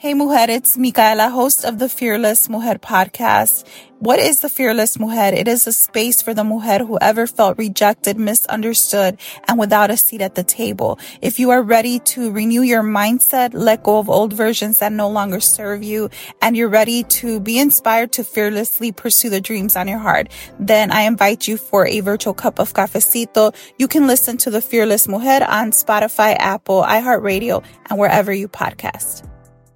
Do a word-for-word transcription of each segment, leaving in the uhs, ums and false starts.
Hey Mujer, it's Micaela, host of the Fearless Mujer podcast. What is the Fearless Mujer? It is a space for the mujer who ever felt rejected, misunderstood, and without a seat at the table. If you are ready to renew your mindset, let go of old versions that no longer serve you, and you're ready to be inspired to fearlessly pursue the dreams on your heart, then I invite you for a virtual cup of cafecito. You can listen to the Fearless Mujer on Spotify, Apple, iHeartRadio, and wherever you podcast.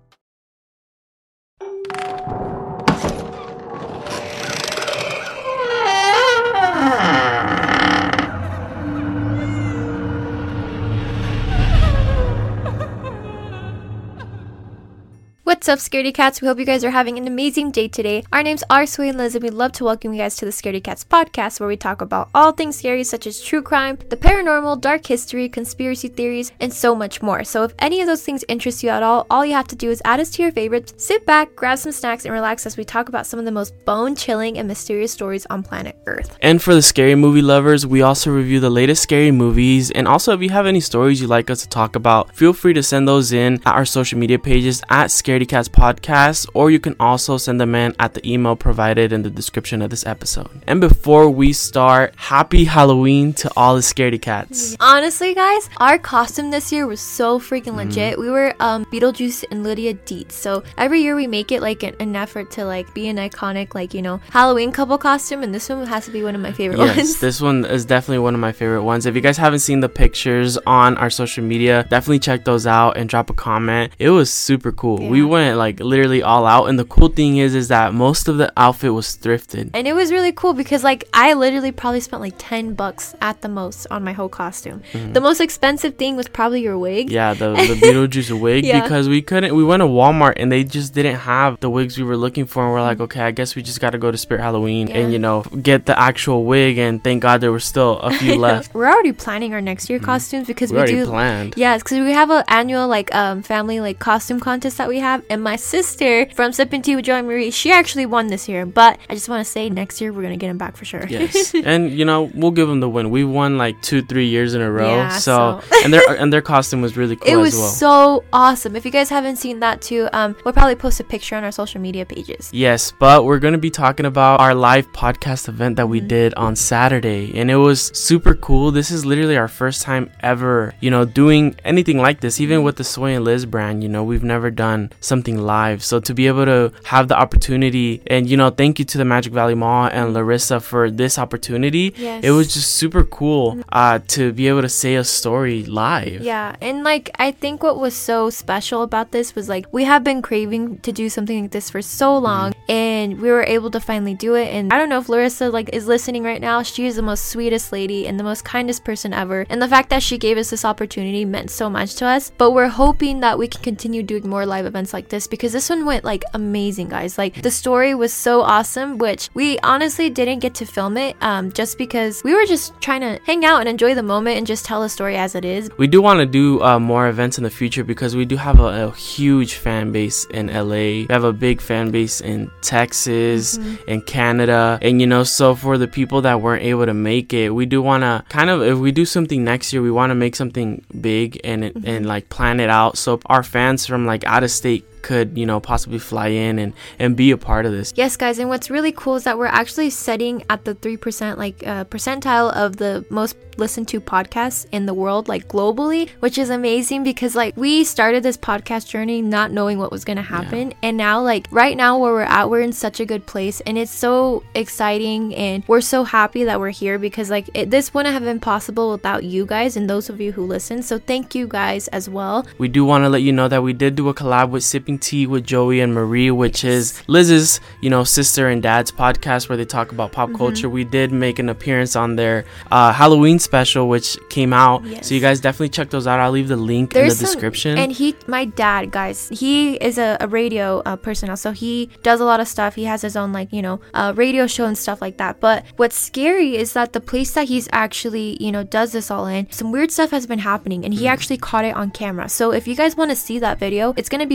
What's up, Scaredy Cats? We hope you guys are having an amazing day today. Our names are Sway and Liz, and we'd love to welcome you guys to the Scaredy Cats podcast, where we talk about all things scary, such as true crime, the paranormal, dark history, conspiracy theories, and so much more. So if any of those things interest you at all, all you have to do is add us to your favorites, sit back, grab some snacks, and relax as we talk about some of the most bone-chilling and mysterious stories on planet Earth. And for the scary movie lovers, we also review the latest scary movies. And also, if you have any stories you'd like us to talk about, feel free to send those in at our social media pages at Scaredy Cats Podcast, or you can also send them in at the email provided in the description of this episode. And before we start, happy Halloween to all the Scaredy Cats. Honestly, guys, our costume this year was so freaking legit. Mm. We were um Beetlejuice and Lydia Dietz. So every year we make it like an, an effort to like be an iconic, like, you know, Halloween couple costume, and this one has to be one of my favorite yes, ones. This one is definitely one of my favorite ones. If you guys haven't seen the pictures on our social media, definitely check those out and drop a comment. It was super cool. Yeah. We went like literally all out, and the cool thing is is that most of the outfit was thrifted, and it was really cool because like I literally probably spent like ten bucks at the most on my whole costume. Mm-hmm. The most expensive thing was probably your wig. Yeah, the, the Beetlejuice wig. Yeah. Because we couldn't we went to Walmart and they just didn't have the wigs we were looking for, and we're like, okay, I guess we just got to go to Spirit Halloween yeah. and, you know, get the actual wig, and thank God there were still a few left. We're already planning our next year costumes because we, we already do planned. Yeah, because we have an annual like um family like costume contest that we have, and my sister from Sippin' Tea with Joy Marie, she actually won this year, but I just want to say next year we're gonna get him back for sure. Yes. And you know, we'll give them the win. We won like two three years in a row. Yeah, so, so. and their and their costume was really cool. It was as well. So awesome. If you guys haven't seen that too, um we'll probably post a picture on our social media pages. Yes, but we're gonna be talking about our live podcast event that we mm-hmm. did on Saturday, and it was super cool. This is literally our first time ever, you know, doing anything like this, even with the Sway and Liz brand. You know, we've never done something live, so to be able to have the opportunity, and you know, thank you to the Magic Valley Mall and Larissa for this opportunity. Yes. It was just super cool uh to be able to say a story live. Yeah, and like I think what was so special about this was like we have been craving to do something like this for so long, mm-hmm. and we were able to finally do it. And I don't know if Larissa like is listening right now. She is the most sweetest lady and the most kindest person ever, and the fact that she gave us this opportunity meant so much to us. But we're hoping that we can continue doing more live events like this, because this one went like amazing, guys. Like the story was so awesome, which we honestly didn't get to film it um just because we were just trying to hang out and enjoy the moment and just tell the story as it is. We do want to do uh, more events in the future because we do have a, a huge fan base in L A. We have a big fan base in Texas, mm-hmm. in Canada, and you know, so for the people that weren't able to make it, we do want to kind of, if we do something next year, we want to make something big and it, mm-hmm. and like plan it out so our fans from like out of state could, you know, possibly fly in and and be a part of this. Yes, guys, and what's really cool is that we're actually sitting at the three percent like uh, percentile of the most listened to podcasts in the world, like globally, which is amazing because like we started this podcast journey not knowing what was going to happen, yeah. and now like right now where we're at, we're in such a good place, and it's so exciting, and we're so happy that we're here because like it, this wouldn't have been possible without you guys and those of you who listen. So thank you guys as well. We do want to let you know that we did do a collab with Sipping Tea with Joey and Marie, which is Liz's, you know, sister and dad's podcast where they talk about pop mm-hmm. culture. We did make an appearance on their uh, Halloween special, which came out. Yes. So you guys definitely check those out. I'll leave the link There's in the some, description. And he, my dad, guys, he is a, a radio uh, person now. So he does a lot of stuff. He has his own, like, you know, uh, radio show and stuff like that. But what's scary is that the place that he's actually, you know, does this all in, some weird stuff has been happening, and he mm. actually caught it on camera. So if you guys want to see that video, it's going to be posted on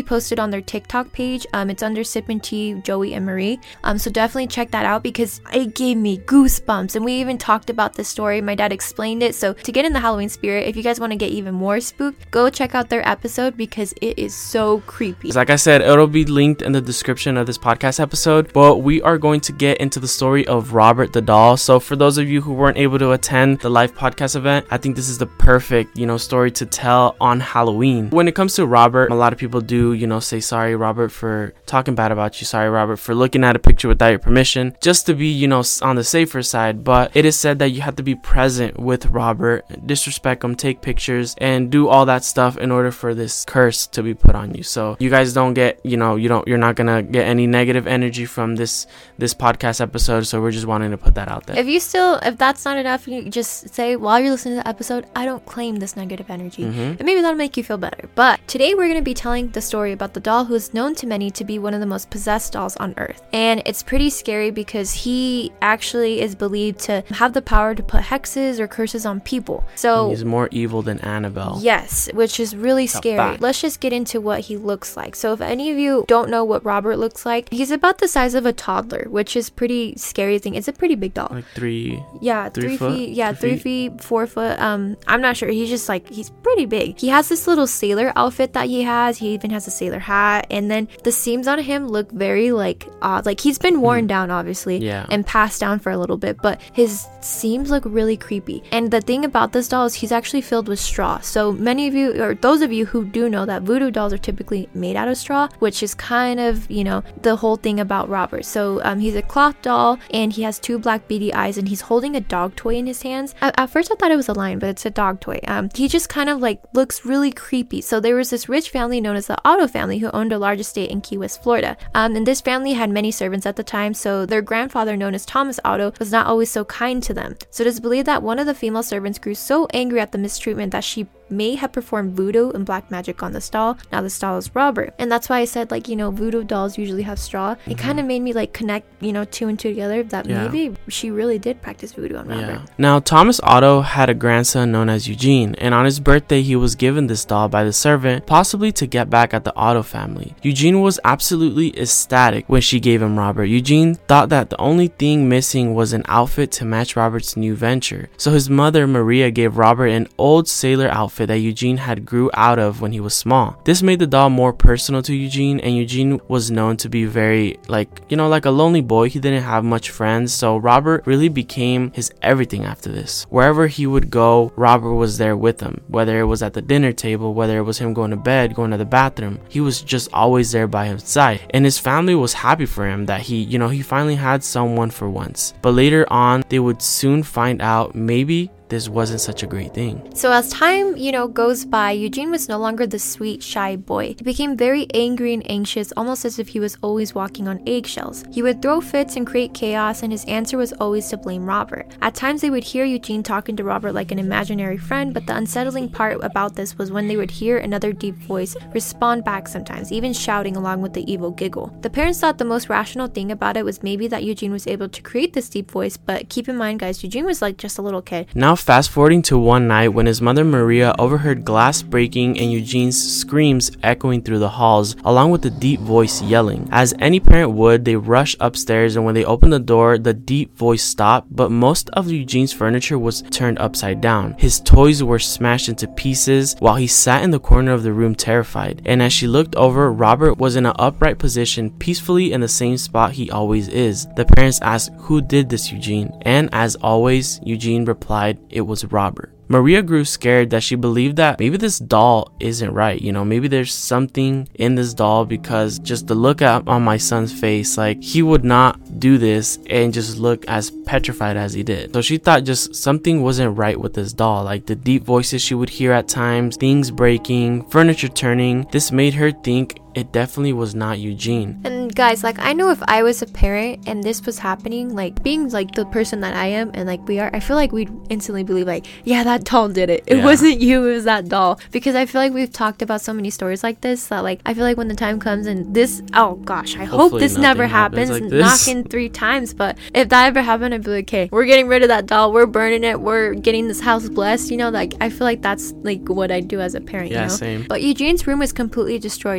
on their TikTok page. Um, it's under Sip and Tea, Joey and Marie. Um, so definitely check that out because it gave me goosebumps. And we even talked about this story. My dad explained it. So to get in the Halloween spirit, if you guys want to get even more spooked, go check out their episode because it is so creepy. Like I said, it'll be linked in the description of this podcast episode. But we are going to get into the story of Robert the doll. So for those of you who weren't able to attend the live podcast event, I think this is the perfect, you know, story to tell on Halloween. When it comes to Robert, a lot of people do, you know, say sorry, Robert, for talking bad about you. Sorry, Robert, for looking at a picture without your permission, just to be, you know, on the safer side. But it is said that you have to be present with Robert, disrespect him, take pictures, and do all that stuff in order for this curse to be put on you. So you guys don't get, you know, you don't, you're not gonna get any negative energy from this this podcast episode. So we're just wanting to put that out there. If you still, if that's not enough, you just say while you're listening to the episode, I don't claim this negative energy, mm-hmm. and maybe that'll make you feel better. But today we're going to be telling the story about the doll who is known to many to be one of the most possessed dolls on earth. And it's pretty scary because he actually is believed to have the power to put hexes or curses on people. So he's more evil than Annabelle. Yes, which is really scary. Let's just get into what he looks like. So if any of you don't know what Robert looks like, he's about the size of a toddler, which is pretty scary thing. It's a pretty big doll. Like three yeah three, three foot? feet yeah three, three feet? feet four foot. um I'm not sure. He's just like, he's pretty big. He has this little sailor outfit that he has. He even has a sailor hat, and then the seams on him look very like odd. Like he's been worn mm. down obviously, yeah. and passed down for a little bit, but his seams look really creepy. And the thing about this doll is he's actually filled with straw. So many of you, or those of you who do know that voodoo dolls are typically made out of straw, which is kind of, you know, the whole thing about Robert. So um, he's a cloth doll, and he has two black beady eyes, and he's holding a dog toy in his hands. At, at first I thought it was a lion, but it's a dog toy. Um, he just kind of like looks really creepy. So there was this rich family known as the Otto family who owned a large estate in Key West, Florida. Um, and this family had many servants at the time, so their grandfather, known as Thomas Otto, was not always so kind to them. So it is believed that one of the female servants grew so angry at the mistreatment that she may have performed voodoo and black magic on this doll. Now this doll is Robert. And that's why I said, like, you know, voodoo dolls usually have straw. Mm-hmm. It kind of made me like connect, you know, two and two together, that yeah. maybe she really did practice voodoo on Robert. Yeah. Now Thomas Otto had a grandson known as Eugene, and on his birthday he was given this doll by the servant, possibly to get back at the Otto family. Eugene was absolutely ecstatic when she gave him Robert. Eugene thought that the only thing missing was an outfit to match Robert's new venture. So his mother Maria gave Robert an old sailor outfit that Eugene had grew out of when he was small. This made the doll more personal to Eugene, and Eugene was known to be very, like, you know, like a lonely boy. He didn't have much friends, so Robert really became his everything after this. Wherever he would go, Robert was there with him. Whether it was at the dinner table, whether it was him going to bed, going to the bathroom, he was just always there by his side. And his family was happy for him that he, you know, he finally had someone for once. But later on, they would soon find out maybe this wasn't such a great thing. So as time, you know, goes by, Eugene was no longer the sweet, shy boy. He became very angry and anxious, almost as if he was always walking on eggshells. He would throw fits and create chaos, and his answer was always to blame Robert. At times they would hear Eugene talking to Robert like an imaginary friend, but the unsettling part about this was when they would hear another deep voice respond back sometimes, even shouting along with the evil giggle. The parents thought the most rational thing about it was maybe that Eugene was able to create this deep voice, but keep in mind, guys, Eugene was like just a little kid. Now fast forwarding to one night when his mother Maria overheard glass breaking and Eugene's screams echoing through the halls, along with the deep voice yelling. As any parent would, they rushed upstairs, and when they opened the door, the deep voice stopped, but most of Eugene's furniture was turned upside down. His toys were smashed into pieces while he sat in the corner of the room terrified. And as she looked over, Robert was in an upright position, peacefully in the same spot he always is. The parents asked, "Who did this, Eugene?" And as always, Eugene replied, "It was Robert." Maria grew scared that she believed that maybe this doll isn't right. You know, maybe there's something in this doll, because just the look at, on my son's face, like he would not do this and just look as petrified as he did. So she thought just something wasn't right with this doll, like the deep voices she would hear at times, things breaking, furniture turning. This made her think it definitely was not Eugene. And guys, like, I know if I was a parent and this was happening, like being like the person that I am and like we are, I feel like we'd instantly believe like, yeah, that doll did it. It yeah. wasn't you, it was that doll. Because I feel like we've talked about so many stories like this that like, I feel like when the time comes and this, oh gosh, I Hopefully hope this never happens, happens like knocking three times. But if that ever happened, I'd be like, okay, we're getting rid of that doll, we're burning it, we're getting this house blessed, you know, like I feel like that's like what I do as a parent, yeah, you know. Same. But Eugene's room was completely destroyed, and he was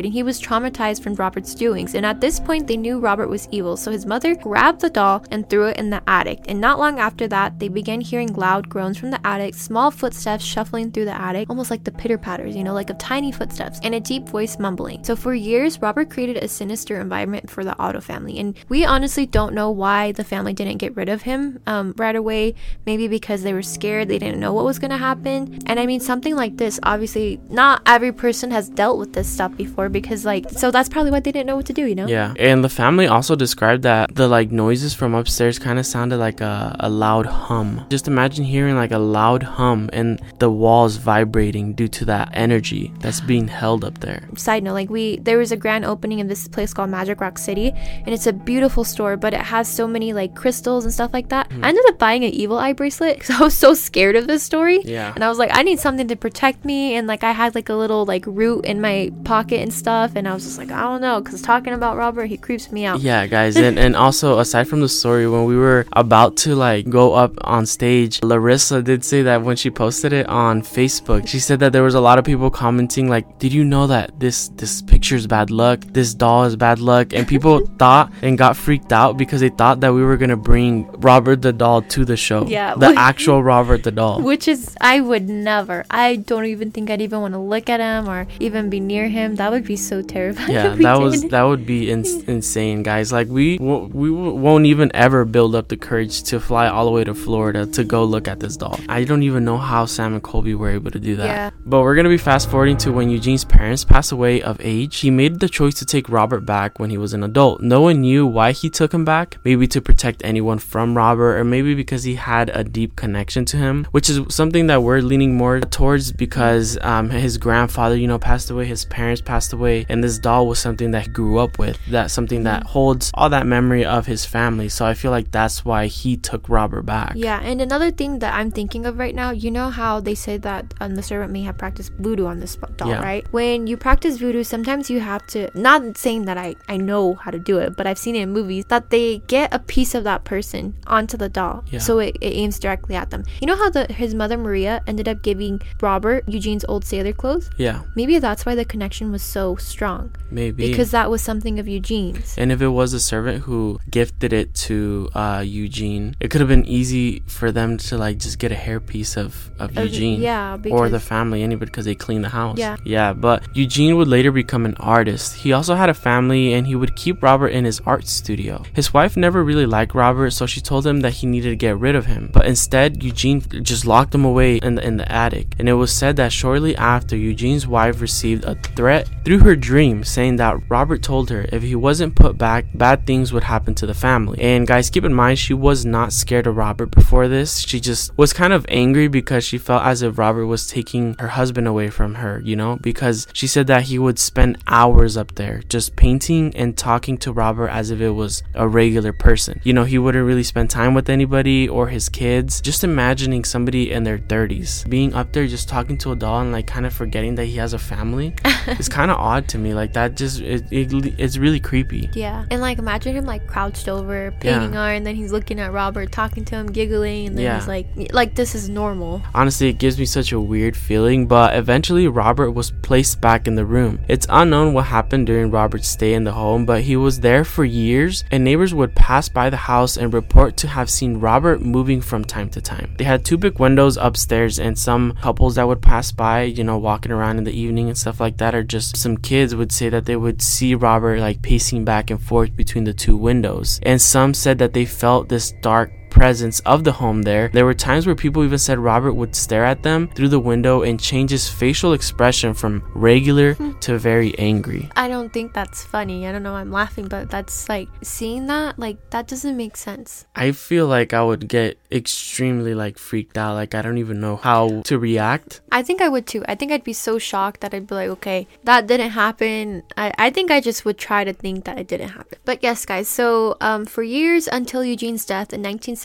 traumatized from Robert's doings, and at this point they knew Robert was evil, so his mother grabbed the doll and threw it in the attic. And not long after that, they began hearing loud groans from the attic, small footsteps shuffling through the attic, almost like the pitter-patters, you know, like of tiny footsteps, and a deep voice mumbling. So for years, Robert created a sinister environment for the Otto family, and we honestly don't know why the family didn't get rid of him um, right away. Maybe because they were scared, they didn't know what was going to happen. And I mean, something like this, obviously not every person has dealt with this stuff before, because like, so that's probably why they didn't know what to do, you know? Yeah. And the family also described that the like noises from upstairs kind of sounded like a, a loud hum. Just imagine hearing like a loud hum and the walls vibrating due to that energy that's being held up there. Side note, like we there was a grand opening of this place called Magic Rock City, and it's a beautiful store, but it has so many like crystals and stuff like that. Mm-hmm. I ended up buying an evil eye bracelet because I was so scared of this story. Yeah. And I was like, I need something to protect me, and like I had like a little like root in my pocket and stuff, and I was just like, I don't know, because talking about Robert, he creeps me out. Yeah, guys. and, and also, aside from the story, when we were about to like go up on stage, Larissa did say that when she posted it on Facebook, she said that there was a lot of people commenting like, did you know that this this picture is bad luck, this doll is bad luck? And people thought and got freaked out because they thought that we were gonna bring Robert the doll to the show. Yeah, the actual Robert the doll, which is, I would never, I don't even think I'd even want to look at him or even be near him. That would be so terrifying. Yeah, that did. was that would be in- insane, guys. Like we w- we w- won't even ever build up the courage to fly all the way to Florida to go look at this doll. I don't even know how Sam and Colby were able to do that. Yeah. But we're gonna be fast forwarding to when Eugene's parents passed away of age. He made the choice to take Robert back when he was an adult. No one knew why he took him back. Maybe to protect anyone from Robert, or maybe because he had a deep connection to him, which is something that we're leaning more towards because um, his grandfather, you know, passed away, his parents passed away, and this doll was something that he grew up with. That's something that holds all that memory of his family. So I feel like that's why he took Robert back. Yeah, and another thing that I'm thinking of right now, you know how they say that um, the servant may have practiced voodoo on this doll, yeah. right? When you practice voodoo, sometimes you have to, not saying that I, I know how to do it, but I've seen it in movies, that they get a piece of that person onto the doll, yeah. so it, it aims directly at them. You know how the his mother Maria ended up giving Robert Eugene's old sailor clothes? Yeah. Maybe that's why the connection was so strong. Maybe. Because that was something of Eugene's. And if it was a servant who gifted it to uh, Eugene, it could have been easy for them to like just get a hairpiece of, of uh, Eugene. Yeah. Or the family, anybody, because they clean the house. Yeah. Yeah, but Eugene would later become an artist. He also had a family, and he would keep Robert in his art studio. His wife never really liked Robert, so she told him that he needed to get rid of him. But instead, Eugene just locked him away in the, in the attic. And it was said that shortly after, Eugene's wife received a threat through her dream, saying that Robert told her if he wasn't put back, bad things would happen to the family. And guys, keep in mind, she was not scared of Robert before this. She just was kind of angry because she felt as if Robert was taking her husband away from her, you know, because she said that he would spend hours up there just painting and talking to Robert as if it was a regular person. You know, he wouldn't really spend time with anybody or his kids. Just imagining somebody in their thirties being up there just talking to a doll and like kind of forgetting that he has a family. It's kind of odd to me. Like that just it, it it's really creepy. Yeah. And like imagine him like crouched over painting yeah. art, and then he's looking at Robert, talking to him, giggling, and then yeah. he's like like this is normal. Honestly, it gives me such a weird feeling, but eventually Robert was placed back in the room. It's unknown what happened during Robert's stay in the home, but he was there for years, and neighbors would pass by the house and report to have seen Robert moving from time to time. They had two big windows upstairs, and some couples that would pass by, you know, walking around in the evening and stuff like that, or just some kids would say that they would see Robert like pacing back and forth between the two windows. And some said that they felt this dark presence of the home there. There were times where people even said Robert would stare at them through the window and change his facial expression from regular to very angry. I don't think that's funny. I don't know why I'm laughing, but that's like seeing that, like that doesn't make sense. I feel like I would get extremely like freaked out. Like I don't even know how to react. I think I would too. I think I'd be so shocked that I'd be like, okay, that didn't happen. I, I think I just would try to think that it didn't happen. But yes, guys, so um, for years until Eugene's death in nineteen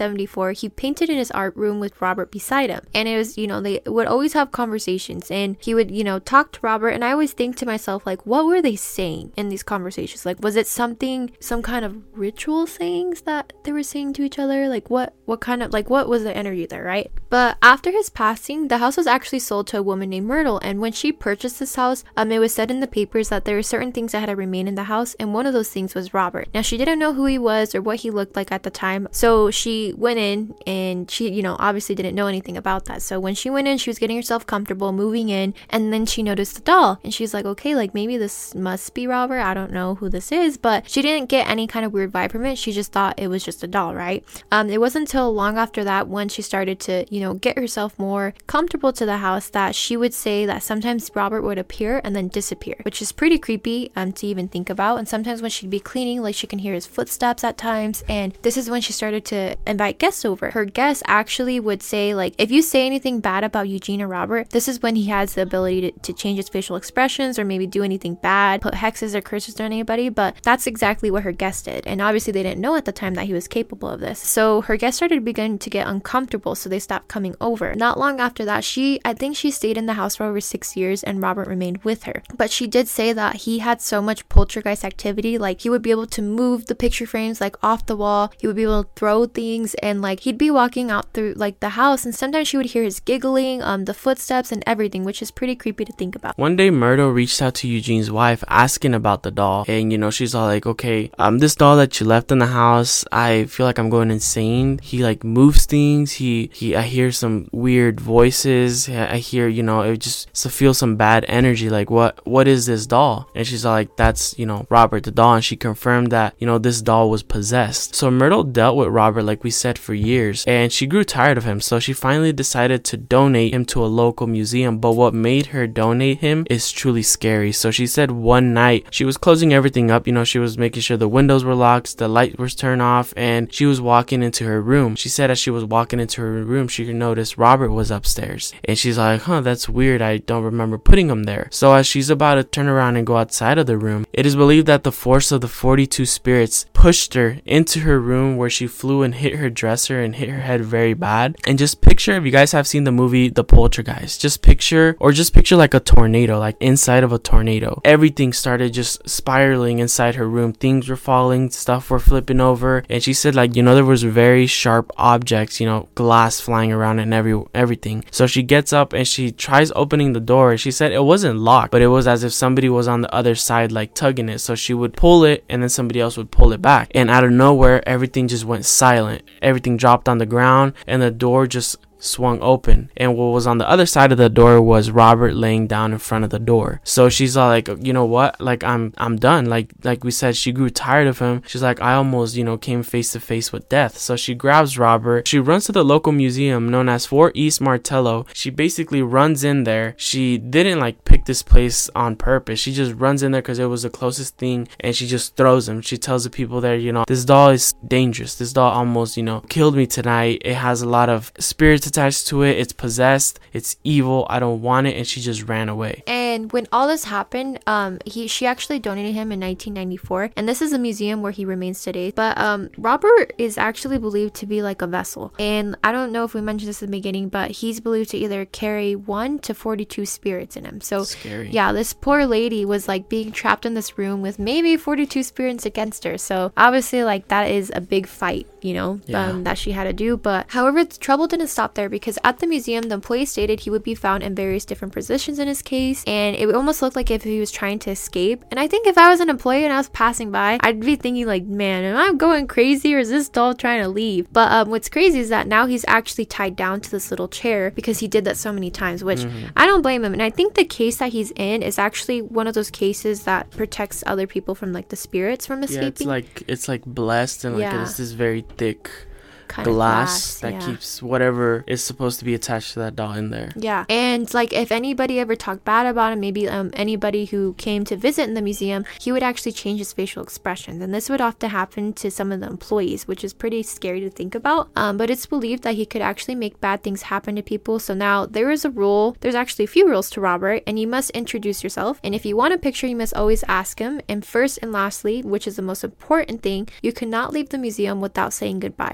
seventy-four, he painted in his art room with Robert beside him. And it was, you know, they would always have conversations, and he would, you know, talk to Robert. And I always think to myself, like, what were they saying in these conversations? Like, was it something, some kind of ritual sayings that they were saying to each other? Like, what, what kind of, like, what was the energy there, right? But after his passing, the house was actually sold to a woman named Myrtle. And when she purchased this house, um, it was said in the papers that there were certain things that had to remain in the house. And one of those things was Robert. Now, she didn't know who he was or what he looked like at the time. So she went in, and she, you know, obviously didn't know anything about that. So when she went in, she was getting herself comfortable, moving in, and then she noticed the doll. And she's like, okay, like maybe this must be Robert. I don't know who this is. But she didn't get any kind of weird vibe from it. She just thought it was just a doll, right? Um, it wasn't until long after that, when she started to, you know, get herself more comfortable to the house, that she would say that sometimes Robert would appear and then disappear, which is pretty creepy um, to even think about. And sometimes when she'd be cleaning, like she can hear his footsteps at times. And this is when she started to invite guests over. Her guests actually would say, like, if you say anything bad about Eugene or Robert, this is when he has the ability to, to change his facial expressions or maybe do anything bad, put hexes or curses on anybody. But that's exactly what her guests did. And obviously they didn't know at the time that he was capable of this. So her guests started to begin to get uncomfortable, so they stopped coming over. Not long after that, she, I think she stayed in the house for over six years and Robert remained with her. But she did say that he had so much poltergeist activity, like he would be able to move the picture frames like off the wall, he would be able to throw things, and like he'd be walking out through like the house, and sometimes she would hear his giggling, um, the footsteps and everything, which is pretty creepy to think about. One day Myrtle reached out to Eugene's wife asking about the doll, and you know, she's all like, okay, um, this doll that you left in the house, I feel like I'm going insane. He like moves things, he, he, I hear some weird voices, I hear, you know, it just so feel some bad energy, like what, what is this doll? And she's all like, that's, you know, Robert the doll. And she confirmed that, you know, this doll was possessed. So Myrtle dealt with Robert, like we said, for years, and she grew tired of him. So she finally decided to donate him to a local museum. But what made her donate him is truly scary. So she said one night she was closing everything up, you know, she was making sure the windows were locked, the light was turned off, and she was walking into her room. She said as she was walking into her room, she noticed Robert was upstairs, and she's like, huh, that's weird, I don't remember putting him there. So as she's about to turn around and go outside of the room, it is believed that the force of the forty-two spirits pushed her into her room, where she flew and hit her dresser and hit her head very bad. And just picture, if you guys have seen the movie The Poltergeist, just picture, or just picture like a tornado, like inside of a tornado. Everything started just spiraling inside her room. Things were falling, stuff were flipping over, and she said, like, you know, there was very sharp objects, you know, glass flying around and every everything. So she gets up and she tries opening the door. She said it wasn't locked, but it was as if somebody was on the other side, like tugging it. So she would pull it and then somebody else would pull it back, and out of nowhere everything just went silent. Everything dropped on the ground and the door just swung open, and what was on the other side of the door was Robert laying down in front of the door. So she's all like, you know what, like I'm I'm done. Like like we said, she grew tired of him. She's like, I almost, you know, came face to face with death. So she grabs Robert, she runs to the local museum known as Fort East Martello. She basically runs in there. She didn't like pick this place on purpose. She just runs in there because it was the closest thing, and she just throws him. She tells the people there, you know, this doll is dangerous. This doll almost, you know, killed me tonight. It has a lot of spirits attached to it. It's possessed. It's evil. I don't want it. And she just ran away. And when all this happened, um, he she actually donated him in nineteen ninety-four, and this is a museum where he remains today. But um, Robert is actually believed to be like a vessel, and I don't know if we mentioned this in the beginning, but he's believed to either carry one to forty-two spirits in him. So scary. Yeah, this poor lady was like being trapped in this room with maybe forty-two spirits against her. So obviously, like, that is a big fight, you know, yeah. um, that she had to do. But however, the trouble didn't stop there, because at the museum, the employee stated he would be found in various different positions in his case, and it almost looked like if he was trying to escape. And I think if I was an employee and I was passing by, I'd be thinking like, man, am I going crazy, or is this doll trying to leave? But um, what's crazy is that now he's actually tied down to this little chair because he did that so many times, which mm-hmm. I don't blame him. And I think the case that he's in is actually one of those cases that protects other people from like the spirits from escaping. Yeah, it's like it's like blessed, and like yeah. it's this very thick Kind glass, of glass that yeah. keeps whatever is supposed to be attached to that doll in there. Yeah, and like if anybody ever talked bad about him, maybe um anybody who came to visit in the museum, he would actually change his facial expressions, and this would often happen to some of the employees, which is pretty scary to think about. Um, but it's believed that he could actually make bad things happen to people. So now there is a rule. There's actually a few rules to Robert, and you must introduce yourself. And if you want a picture, you must always ask him. And first and lastly, which is the most important thing, you cannot leave the museum without saying goodbye. Now, if you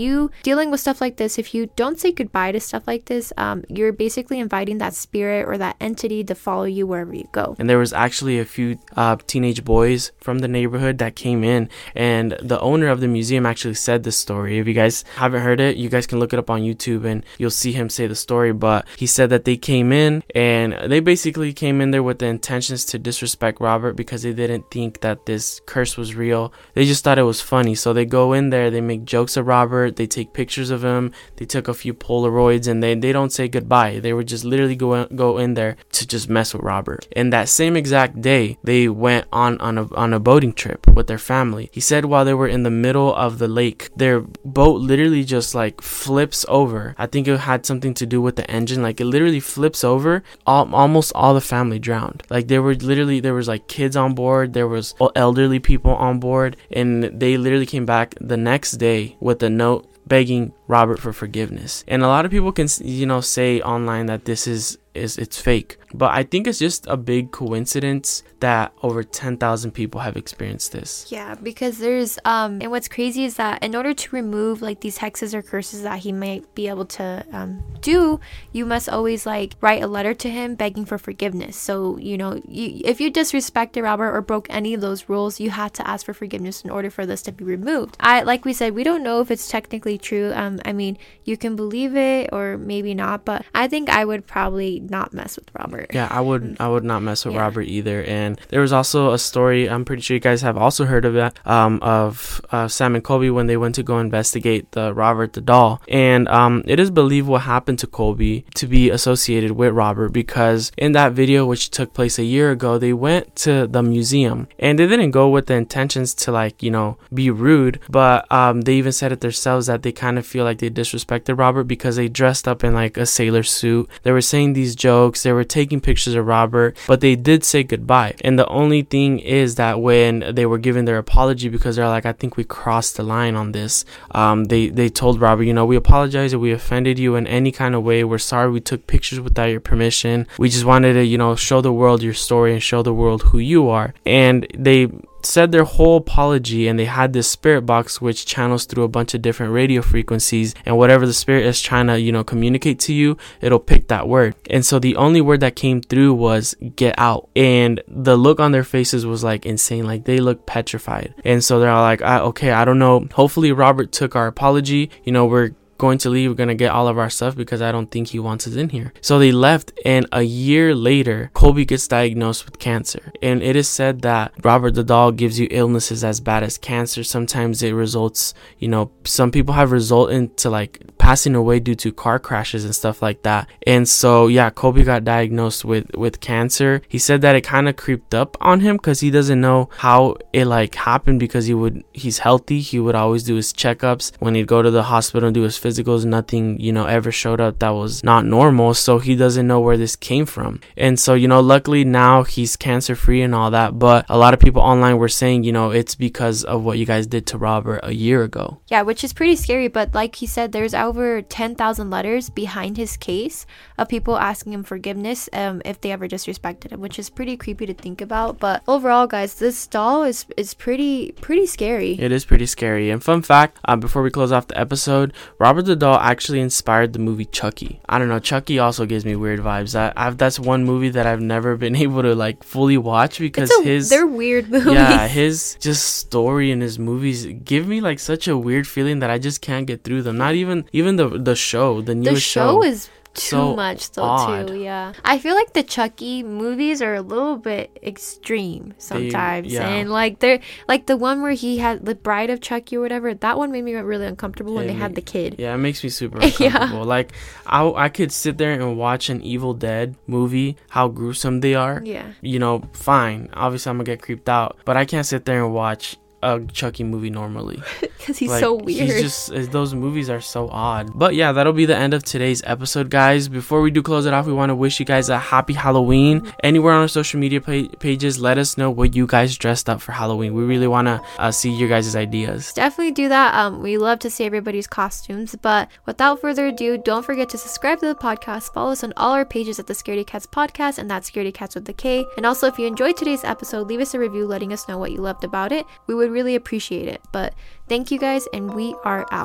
you dealing with stuff like this, if you don't say goodbye to stuff like this, um, you're basically inviting that spirit or that entity to follow you wherever you go. And there was actually a few uh, teenage boys from the neighborhood that came in, and the owner of the museum actually said this story. If you guys haven't heard it, you guys can look it up on YouTube and you'll see him say the story. But he said that they came in and they basically came in there with the intentions to disrespect Robert because they didn't think that this curse was real. They just thought it was funny. So they go in there, they make jokes of Robert, they take pictures of him, they took a few Polaroids, and they, they don't say goodbye. They would just literally go go in there to just mess with Robert. And that same exact day, they went on on a, on a boating trip with their family. He said while they were in the middle of the lake, their boat literally just like flips over. I think it had something to do with the engine. Like it literally flips over. All, almost all the family drowned. Like there were literally, there was like kids on board. There was elderly people on board. And they literally came back the next day with a note begging Robert for forgiveness. And a lot of people can, you know, say online that this is is it's fake, but I think it's just a big coincidence that over ten thousand people have experienced this. Yeah, because there's um and what's crazy is that in order to remove like these hexes or curses that he might be able to um do, you must always like write a letter to him begging for forgiveness. So you know, you, if you disrespected Robert or broke any of those rules, you had to ask for forgiveness in order for this to be removed. I like we said, we don't know if it's technically true. um I mean, you can believe it or maybe not, but I think I would probably not mess with Robert. Yeah, I would I would not mess with yeah. Robert either. And there was also a story, I'm pretty sure you guys have also heard of it, um, of uh, Sam and Colby when they went to go investigate the Robert the doll. And um, it is believed what happened to Colby to be associated with Robert, because in that video, which took place a year ago, they went to the museum and they didn't go with the intentions to like, you know, be rude, but um, they even said it themselves that they kind of feel like they disrespected Robert because they dressed up in like a sailor suit. They were saying these jokes, they were taking pictures of Robert, but they did say goodbye. And the only thing is that when they were giving their apology, because they're like, I think we crossed the line on this, um they they told Robert, you know, we apologize if we offended you in any kind of way. We're sorry we took pictures without your permission. We just wanted to, you know, show the world your story and show the world who you are. And they said their whole apology, and they had this spirit box which channels through a bunch of different radio frequencies, and whatever the spirit is trying to, you know, communicate to you, it'll pick that word. And so the only word that came through was get out, and the look on their faces was like insane. Like they looked petrified. And so they're all like, I, okay, I don't know, hopefully Robert took our apology, you know, we're going to leave, we're going to get all of our stuff because I don't think he wants us in here. So they left, and a year later Colby gets diagnosed with cancer. And it is said that Robert the doll gives you illnesses as bad as cancer. Sometimes it results, you know, some people have result into like passing away due to car crashes and stuff like that. And so yeah, Colby got diagnosed with with cancer. He said that it kind of creeped up on him because he doesn't know how it like happened, because he would he's healthy, he would always do his checkups. When he'd go to the hospital and do his physicals, nothing, you know, ever showed up that was not normal. So he doesn't know where this came from. And so, you know, luckily now he's cancer free and all that. But a lot of people online were saying, you know, it's because of what you guys did to Robert a year ago. Yeah, which is pretty scary. But like he said, there's over ten thousand letters behind his case of people asking him forgiveness um, if they ever disrespected him, which is pretty creepy to think about. But overall, guys, this doll is is pretty pretty scary. It is pretty scary. And fun fact, uh, before we close off the episode, Robert the doll actually inspired the movie Chucky. I don't know, Chucky also gives me weird vibes. I, I've that's one movie that I've never been able to like fully watch because a, his they're weird movies. Yeah, his just story and his movies give me like such a weird feeling that I just can't get through them. Not even even the the show, the newest the show, show is too so much though odd. too. Yeah, I feel like the Chucky movies are a little bit extreme sometimes. They, yeah. And like they're like the one where he had the Bride of Chucky or whatever, that one made me really uncomfortable when it they had the kid. Yeah, it makes me super uncomfortable. Yeah. Like I, I could sit there and watch an Evil Dead movie, how gruesome they are. Yeah, you know, fine, obviously I'm gonna get creeped out, but I can't sit there and watch a Chucky movie normally because he's like, so weird. He's just those movies are so odd. But yeah, that'll be the end of today's episode, guys. Before we do close it off, we want to wish you guys a happy Halloween. Anywhere on our social media pa- pages, let us know what you guys dressed up for Halloween. We really want to uh, see your guys' ideas. Definitely do that. Um, we love to see everybody's costumes. But without further ado, don't forget to subscribe to the podcast. Follow us on all our pages at the Scaredy Cats Podcast, and that's Scaredy Cats with the K. And also, if you enjoyed today's episode, leave us a review letting us know what you loved about it. We would really appreciate it. But thank you guys, and we are out.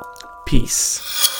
Peace.